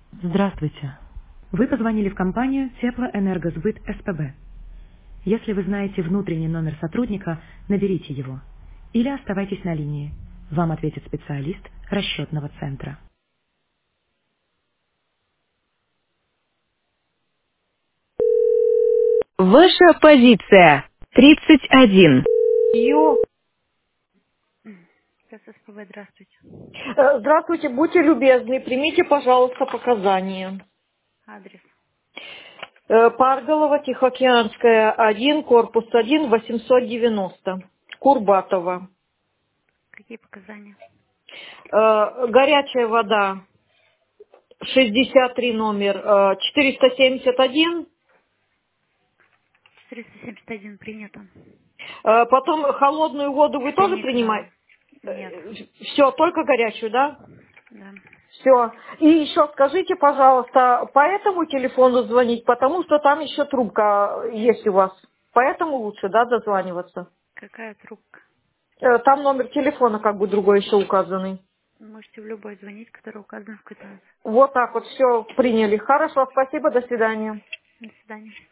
Здравствуйте. Вы позвонили в компанию Теплоэнергосбыт СПБ. Если вы знаете внутренний номер сотрудника, наберите его. Или оставайтесь на линии. Вам ответит специалист расчетного центра. Ваша позиция 31. Сейчас СПВ, здравствуйте. Здравствуйте, будьте любезны, примите, пожалуйста, показания. Адрес. Парголова, Тихоокеанская, 1, корпус 1, 890. Курбатова. Какие показания? Горячая вода, 63 номер, 471. 471 принято. Потом холодную воду вы Еще тоже никто. принимаете? Нет. Все, только горячую, да? Да. Все. И еще скажите, пожалуйста, по этому телефону звонить, потому что там еще трубка есть у вас. Поэтому лучше, да, дозваниваться. Какая трубка? Там номер телефона как бы другой еще указанный. Можете в любой звонить, который указан в квитанции. Вот так вот, все приняли. Хорошо, спасибо, до свидания. До свидания.